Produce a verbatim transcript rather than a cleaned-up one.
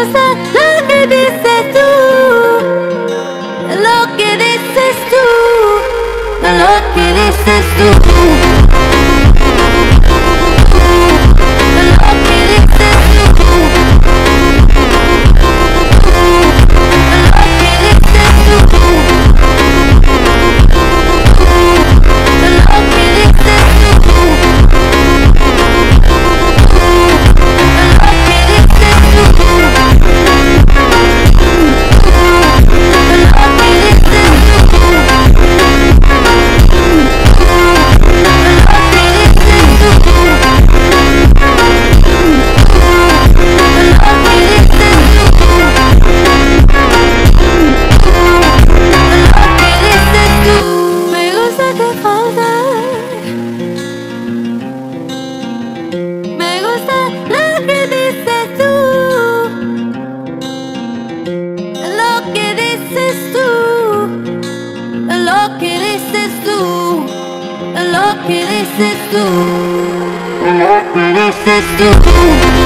gusta lo que dices tú, lo que dices tú, lo que dices tú. Lo que dices tú, lo que dices tú, lo que dices tú.